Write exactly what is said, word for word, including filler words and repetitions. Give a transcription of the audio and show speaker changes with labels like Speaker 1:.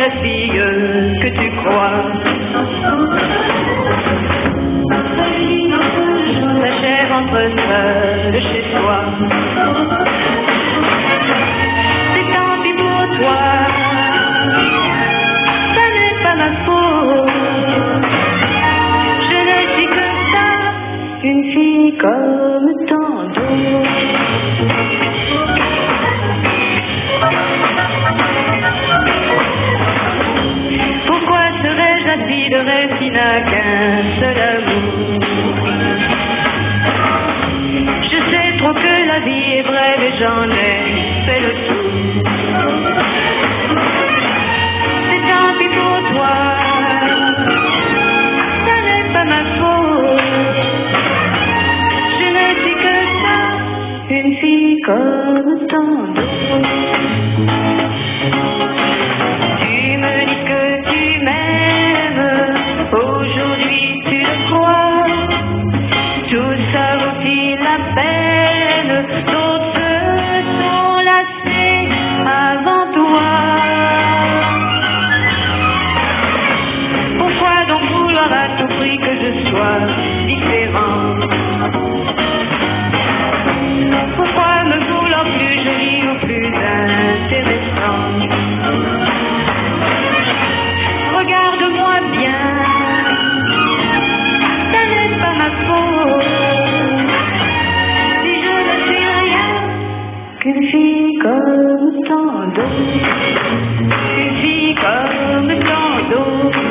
Speaker 1: la fille que tu crois. S'achève entre seul chez toi. C'est tant pis pour toi, ça n'est pas ma faute. Je ne suis que ça, une fille comme tant d'autres. Pourquoi serais-je la fille de rêve qui n'a qu'un seul amour? Je sais trop que la vie est brève et j'en ai fait le tour. C'est tant pis pour toi, ça n'est pas ma faute. Je ne suis que ça, une fille comme tant d'autres. Tu me dis que tu m'aimes, aujourd'hui tu le crois. Tout ça vaut-il la peine? D'autres se sont lassés avant toi. Pourquoi donc vouloir à tout prix que je sois différent? Pourquoi me vouloir plus jolie ou plus intéressant? Regarde-moi bien, ça n'est pas ma faute. Si je ne suis rien qu'une fille comme tant d'autres, une fille comme tant d'autres.